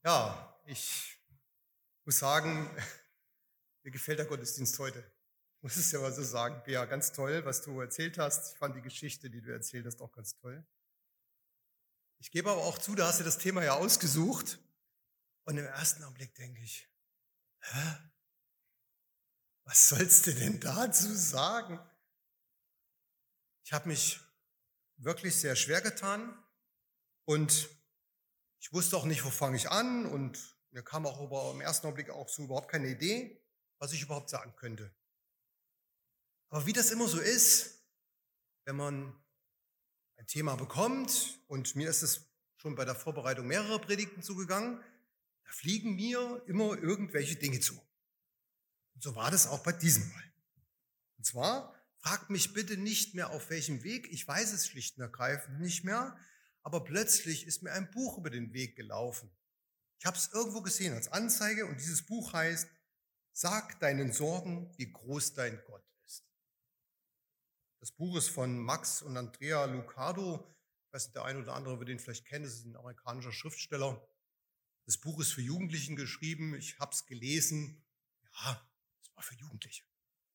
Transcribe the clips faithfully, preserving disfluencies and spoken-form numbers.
Ja, ich muss sagen, mir gefällt der Gottesdienst heute. Ich muss es ja mal so sagen. Bea, ganz toll, was du erzählt hast. Ich fand die Geschichte, die du erzählt hast, auch ganz toll. Ich gebe aber auch zu, da hast du das Thema ja ausgesucht. Und im ersten Augenblick denke ich, hä? Was sollst du denn dazu sagen? Ich habe mich wirklich sehr schwer getan und ich wusste auch nicht, wo fange ich an, und mir kam auch über, im ersten Augenblick auch so überhaupt keine Idee, was ich überhaupt sagen könnte. Aber wie das immer so ist, wenn man ein Thema bekommt, und mir ist es schon bei der Vorbereitung mehrerer Predigten zugegangen, da fliegen mir immer irgendwelche Dinge zu. Und so war das auch bei diesem Mal. Und zwar, fragt mich bitte nicht mehr, auf welchem Weg, ich weiß es schlicht und ergreifend nicht mehr, aber plötzlich ist mir ein Buch über den Weg gelaufen. Ich habe es irgendwo gesehen als Anzeige, und dieses Buch heißt Sag deinen Sorgen, wie groß dein Gott ist. Das Buch ist von Max und Andrea Lucado. Ich weiß nicht, der eine oder andere wird ihn vielleicht kennen, das ist ein amerikanischer Schriftsteller. Das Buch ist für Jugendlichen geschrieben, ich habe es gelesen. Ja, es war für Jugendliche.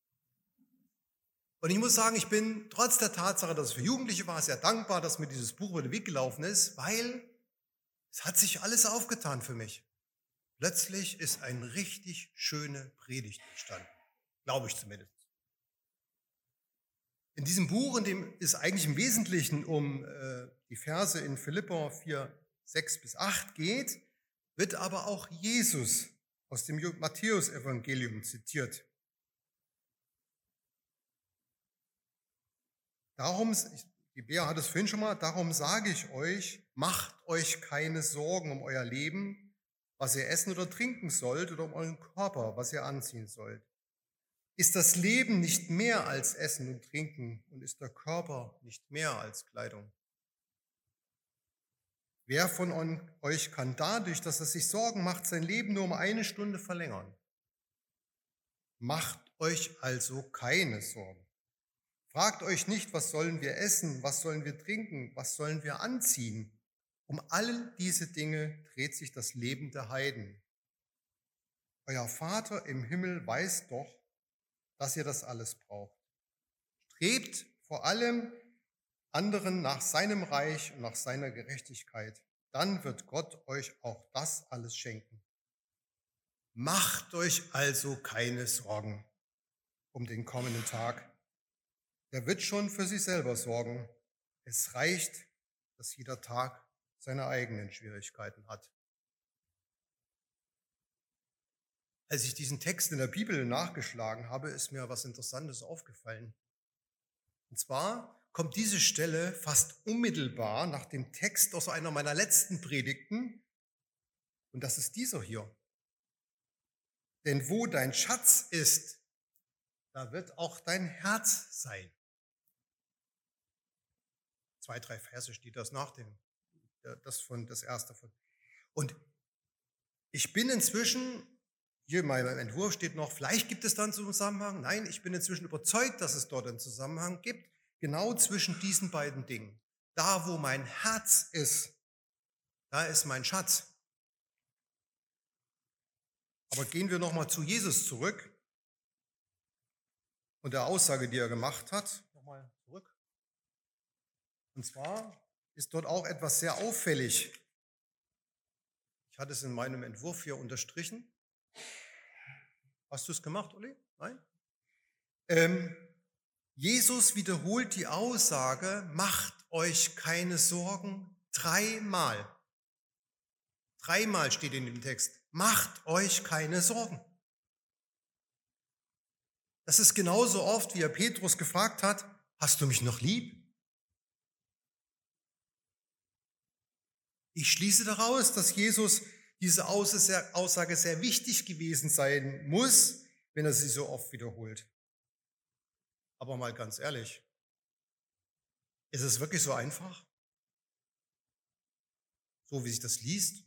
Und ich muss sagen, ich bin trotz der Tatsache, dass es für Jugendliche war, sehr dankbar, dass mir dieses Buch über den Weg gelaufen ist, weil es hat sich alles aufgetan für mich. Plötzlich ist eine richtig schöne Predigt entstanden, glaube ich zumindest. In diesem Buch, in dem es eigentlich im Wesentlichen um äh, die Verse in Philipper vier, sechs bis acht geht, wird aber auch Jesus aus dem Matthäus-Evangelium zitiert. Darum, die Bea hat es vorhin schon mal, darum sage ich euch, macht euch keine Sorgen um euer Leben, was ihr essen oder trinken sollt, oder um euren Körper, was ihr anziehen sollt. Ist das Leben nicht mehr als Essen und Trinken, und ist der Körper nicht mehr als Kleidung? Wer von euch kann dadurch, dass er sich Sorgen macht, sein Leben nur um eine Stunde verlängern? Macht euch also keine Sorgen. Fragt euch nicht, was sollen wir essen, was sollen wir trinken, was sollen wir anziehen? Um all diese Dinge dreht sich das Leben der Heiden. Euer Vater im Himmel weiß doch, dass ihr das alles braucht. Strebt vor allem anderen nach seinem Reich und nach seiner Gerechtigkeit. Dann wird Gott euch auch das alles schenken. Macht euch also keine Sorgen um den kommenden Tag. Der wird schon für sich selber sorgen. Es reicht, dass jeder Tag seine eigenen Schwierigkeiten hat. Als ich diesen Text in der Bibel nachgeschlagen habe, ist mir was Interessantes aufgefallen. Und zwar kommt diese Stelle fast unmittelbar nach dem Text aus einer meiner letzten Predigten. Und das ist dieser hier. Denn wo dein Schatz ist, da wird auch dein Herz sein. Zwei, drei Verse steht das nach dem, das von, das erste von. Und ich bin inzwischen, hier in meinem Entwurf steht noch, vielleicht gibt es dann einen Zusammenhang. Nein, ich bin inzwischen überzeugt, dass es dort einen Zusammenhang gibt, genau zwischen diesen beiden Dingen. Da, wo mein Herz ist, da ist mein Schatz. Aber gehen wir nochmal zu Jesus zurück und der Aussage, die er gemacht hat. Nochmal zurück. Und zwar ist dort auch etwas sehr auffällig. Ich hatte es in meinem Entwurf hier unterstrichen. Hast du es gemacht, Uli? Nein? Ähm, Jesus wiederholt die Aussage, macht euch keine Sorgen, dreimal. Dreimal steht in dem Text, macht euch keine Sorgen. Das ist genauso oft, wie er Petrus gefragt hat, hast du mich noch lieb? Ich schließe daraus, dass Jesus diese Aussage sehr wichtig gewesen sein muss, wenn er sie so oft wiederholt. Aber mal ganz ehrlich, ist es wirklich so einfach? So wie sich das liest?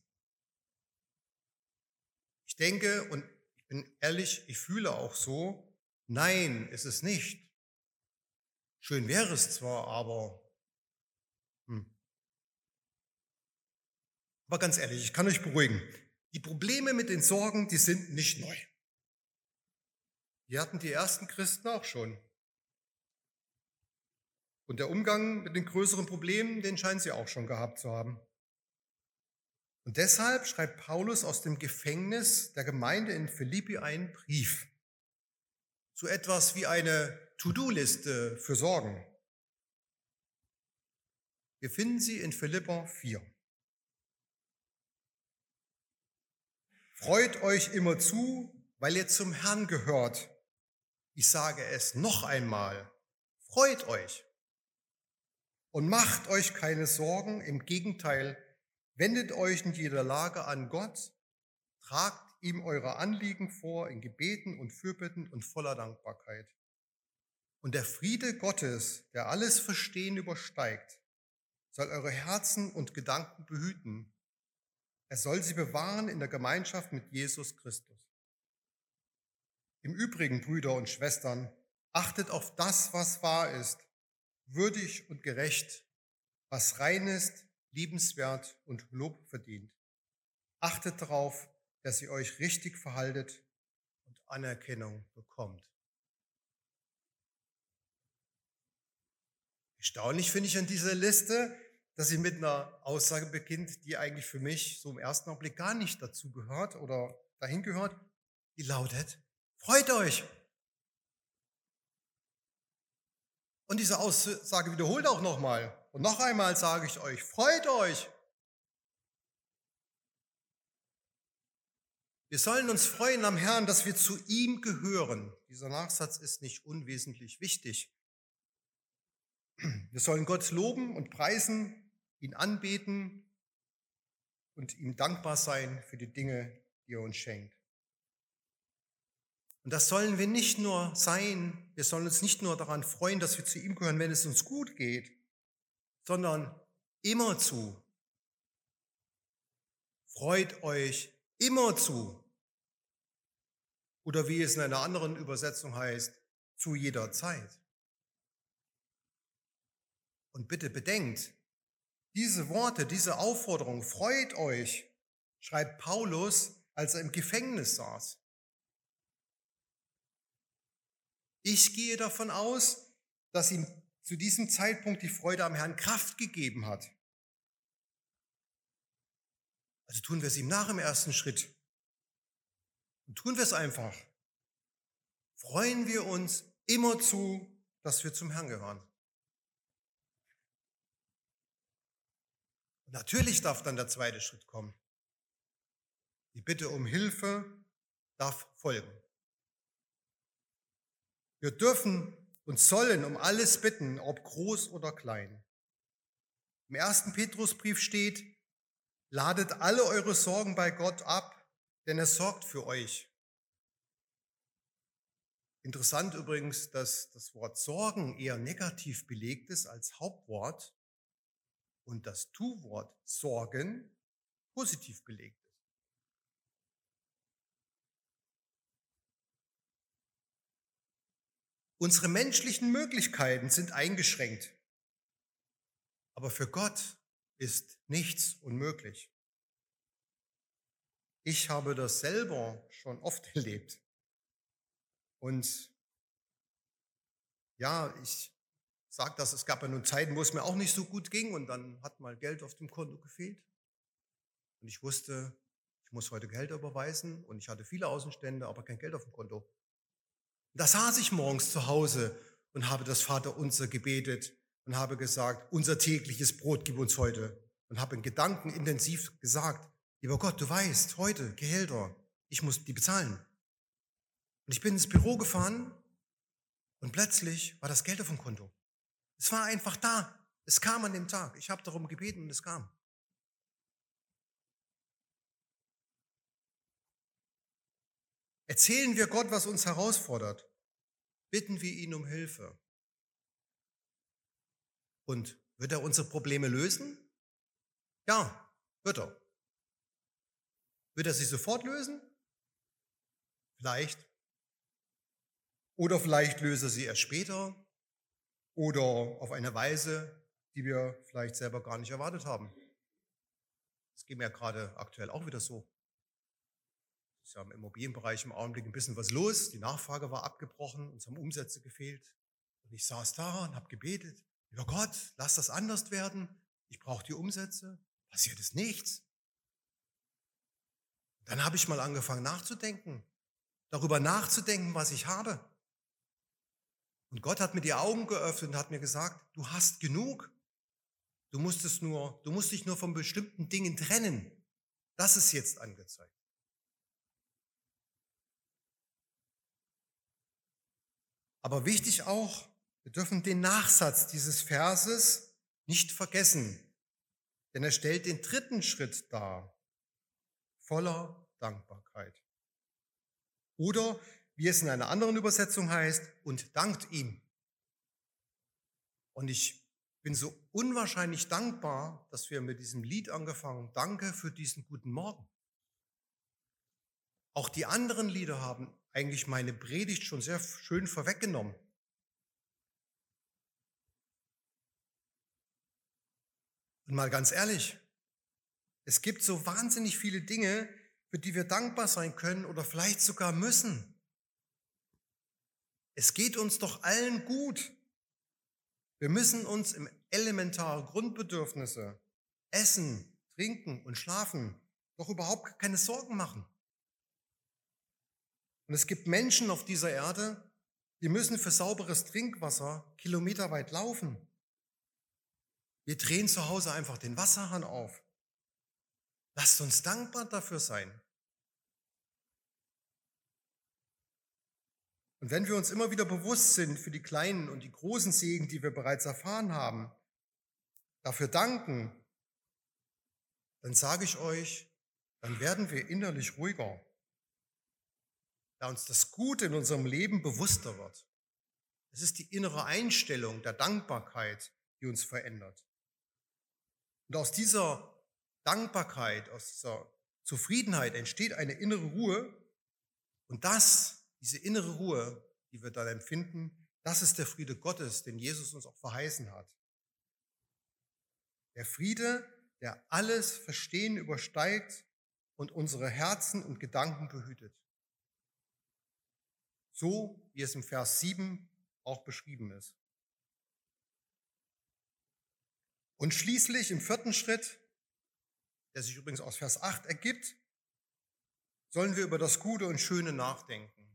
Ich denke, und ich bin ehrlich, ich fühle auch so, nein, ist es nicht. Schön wäre es zwar, aber hm. Aber ganz ehrlich, ich kann euch beruhigen. Die Probleme mit den Sorgen, die sind nicht neu. Die hatten die ersten Christen auch schon. Und der Umgang mit den größeren Problemen, den scheinen sie auch schon gehabt zu haben. Und deshalb schreibt Paulus aus dem Gefängnis der Gemeinde in Philippi einen Brief. So etwas wie eine To-Do-Liste für Sorgen. Wir finden sie in Philipper vier. Freut euch immer zu, weil ihr zum Herrn gehört. Ich sage es noch einmal, freut euch. Und macht euch keine Sorgen, im Gegenteil, wendet euch in jeder Lage an Gott, tragt ihm eure Anliegen vor in Gebeten und Fürbitten und voller Dankbarkeit. Und der Friede Gottes, der alles Verstehen übersteigt, soll eure Herzen und Gedanken behüten. Er soll sie bewahren in der Gemeinschaft mit Jesus Christus. Im Übrigen, Brüder und Schwestern, achtet auf das, was wahr ist, würdig und gerecht, was rein ist, liebenswert und Lob verdient. Achtet darauf, dass ihr euch richtig verhaltet und Anerkennung bekommt. Erstaunlich finde ich an dieser Liste, dass sie mit einer Aussage beginnt, die eigentlich für mich so im ersten Augenblick gar nicht dazu gehört oder dahin gehört. Die lautet, freut euch! Und diese Aussage wiederholt auch nochmal. Und noch einmal sage ich euch, freut euch! Wir sollen uns freuen am Herrn, dass wir zu ihm gehören. Dieser Nachsatz ist nicht unwesentlich wichtig. Wir sollen Gott loben und preisen, ihn anbeten und ihm dankbar sein für die Dinge, die er uns schenkt. Und das sollen wir nicht nur sein, wir sollen uns nicht nur daran freuen, dass wir zu ihm gehören, wenn es uns gut geht, sondern immerzu. Freut euch immerzu. Oder wie es in einer anderen Übersetzung heißt, zu jeder Zeit. Und bitte bedenkt, diese Worte, diese Aufforderung, freut euch, schreibt Paulus, als er im Gefängnis saß. Ich gehe davon aus, dass ihm zu diesem Zeitpunkt die Freude am Herrn Kraft gegeben hat. Also tun wir es ihm nach im ersten Schritt. Und tun wir es einfach. Freuen wir uns immerzu, dass wir zum Herrn gehören. Und natürlich darf dann der zweite Schritt kommen. Die Bitte um Hilfe darf folgen. Wir dürfen und sollen um alles bitten, ob groß oder klein. Im ersten Petrusbrief steht, ladet alle eure Sorgen bei Gott ab, denn er sorgt für euch. Interessant übrigens, dass das Wort Sorgen eher negativ belegt ist als Hauptwort und das Tu-Wort Sorgen positiv belegt ist. Unsere menschlichen Möglichkeiten sind eingeschränkt, aber für Gott ist nichts unmöglich. Ich habe das selber schon oft erlebt. Und ja, ich sage das, es gab ja nun Zeiten, wo es mir auch nicht so gut ging und dann hat mal Geld auf dem Konto gefehlt. Und ich wusste, ich muss heute Geld überweisen und ich hatte viele Außenstände, aber kein Geld auf dem Konto. Und da saß ich morgens zu Hause und habe das Vaterunser gebetet und habe gesagt, unser tägliches Brot gib uns heute. Und habe in Gedanken intensiv gesagt, lieber Gott, du weißt, heute Gehälter, ich muss die bezahlen. Und ich bin ins Büro gefahren und plötzlich war das Geld auf dem Konto. Es war einfach da. Es kam an dem Tag. Ich habe darum gebeten und es kam. Erzählen wir Gott, was uns herausfordert. Bitten wir ihn um Hilfe. Und wird er unsere Probleme lösen? Ja, wird er. Wird er sie sofort lösen? Vielleicht. Oder vielleicht löse er sie erst später oder auf eine Weise, die wir vielleicht selber gar nicht erwartet haben. Das geht mir ja gerade aktuell auch wieder so. ist ja im Immobilienbereich im Augenblick ein bisschen was los. Die Nachfrage war abgebrochen, uns haben Umsätze gefehlt. Und ich saß da und habe gebetet, lieber Gott, lass das anders werden. Ich brauche die Umsätze. Passiert ist nichts. Dann habe ich mal angefangen nachzudenken, darüber nachzudenken, was ich habe. Und Gott hat mir die Augen geöffnet und hat mir gesagt, du hast genug. Du musst es nur, du musst dich nur von bestimmten Dingen trennen. Das ist jetzt angezeigt. Aber wichtig auch, wir dürfen den Nachsatz dieses Verses nicht vergessen, denn er stellt den dritten Schritt dar, voller Dankbarkeit. Oder, wie es in einer anderen Übersetzung heißt, und dankt ihm. Und ich bin so unwahrscheinlich dankbar, dass wir mit diesem Lied angefangen haben. Danke für diesen guten Morgen. Auch die anderen Lieder haben eigentlich meine Predigt schon sehr schön vorweggenommen. Und mal ganz ehrlich, es gibt so wahnsinnig viele Dinge, für die wir dankbar sein können oder vielleicht sogar müssen. Es geht uns doch allen gut. Wir müssen uns im elementaren Grundbedürfnisse, Essen, Trinken und Schlafen, doch überhaupt keine Sorgen machen. Und es gibt Menschen auf dieser Erde, die müssen für sauberes Trinkwasser kilometerweit laufen. Wir drehen zu Hause einfach den Wasserhahn auf. Lasst uns dankbar dafür sein. Und wenn wir uns immer wieder bewusst sind für die kleinen und die großen Segen, die wir bereits erfahren haben, dafür danken, dann sage ich euch, dann werden wir innerlich ruhiger, da uns das Gute in unserem Leben bewusster wird. Es ist die innere Einstellung der Dankbarkeit, die uns verändert. Und aus dieser Dankbarkeit, aus dieser Zufriedenheit entsteht eine innere Ruhe. Und das, diese innere Ruhe, die wir dann empfinden, das ist der Friede Gottes, den Jesus uns auch verheißen hat. Der Friede, der alles Verstehen übersteigt und unsere Herzen und Gedanken behütet. So wie es im Vers sieben auch beschrieben ist. Und schließlich im vierten Schritt, der sich übrigens aus Vers acht ergibt, sollen wir über das Gute und Schöne nachdenken.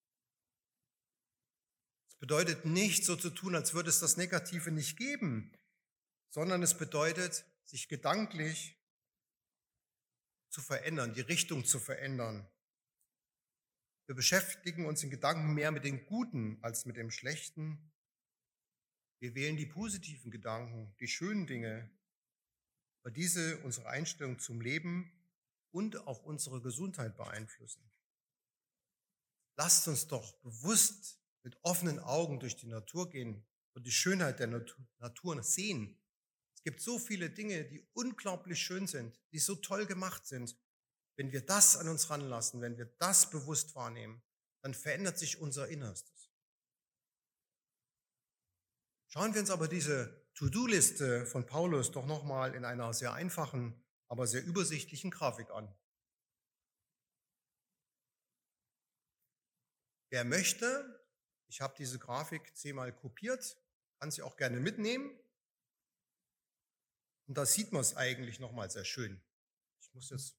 Es bedeutet nicht, so zu tun, als würde es das Negative nicht geben, sondern es bedeutet, sich gedanklich zu verändern, die Richtung zu verändern. Wir beschäftigen uns in Gedanken mehr mit dem Guten als mit dem Schlechten. Wir wählen die positiven Gedanken, die schönen Dinge, weil diese unsere Einstellung zum Leben und auch unsere Gesundheit beeinflussen. Lasst uns doch bewusst mit offenen Augen durch die Natur gehen und die Schönheit der Natur sehen. Es gibt so viele Dinge, die unglaublich schön sind, die so toll gemacht sind. Wenn wir das an uns ranlassen, wenn wir das bewusst wahrnehmen, dann verändert sich unser Innerstes. Schauen wir uns aber diese To-Do-Liste von Paulus doch nochmal in einer sehr einfachen, aber sehr übersichtlichen Grafik an. Wer möchte, ich habe diese Grafik zehnmal kopiert, kann sie auch gerne mitnehmen. Und da sieht man es eigentlich nochmal sehr schön. Ich muss jetzt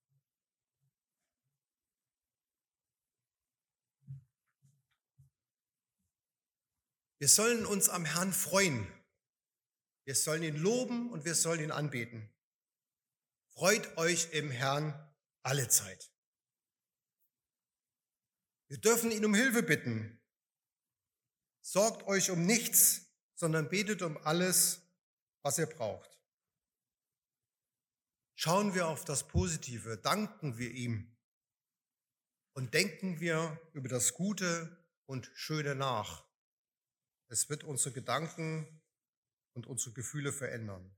Wir sollen uns am Herrn freuen. Wir sollen ihn loben und wir sollen ihn anbeten. Freut euch im Herrn alle Zeit. Wir dürfen ihn um Hilfe bitten. Sorgt euch um nichts, sondern betet um alles, was ihr braucht. Schauen wir auf das Positive, danken wir ihm und denken wir über das Gute und Schöne nach. Es wird unsere Gedanken und unsere Gefühle verändern.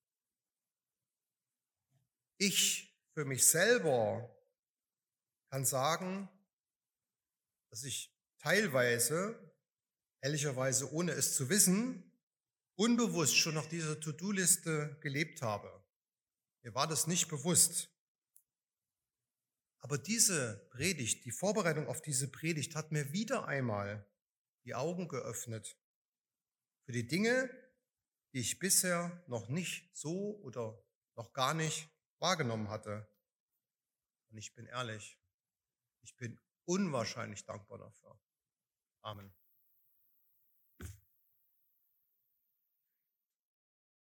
Ich für mich selber kann sagen, dass ich teilweise, ehrlicherweise ohne es zu wissen, unbewusst schon nach dieser To-Do-Liste gelebt habe. Mir war das nicht bewusst. Aber diese Predigt, die Vorbereitung auf diese Predigt hat mir wieder einmal die Augen geöffnet für die Dinge, die ich bisher noch nicht so oder noch gar nicht wahrgenommen hatte. Und ich bin ehrlich, ich bin unwahrscheinlich dankbar dafür. Amen.